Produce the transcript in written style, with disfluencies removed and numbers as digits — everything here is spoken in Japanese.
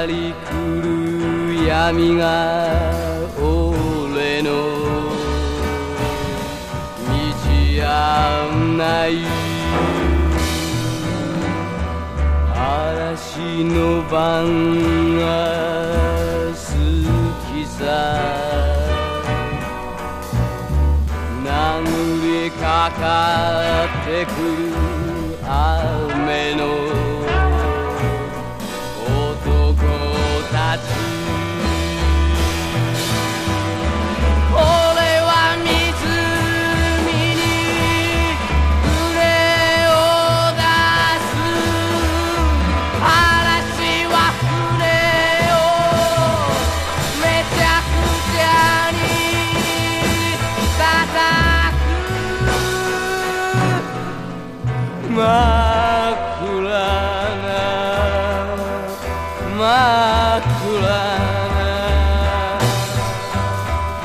り来る闇が俺の道案内嵐の晩が好きさ殴りかかってくる雨の男たち俺は湖に船を出す嵐は船をめちゃくちゃに叩く真っ暗な真っ暗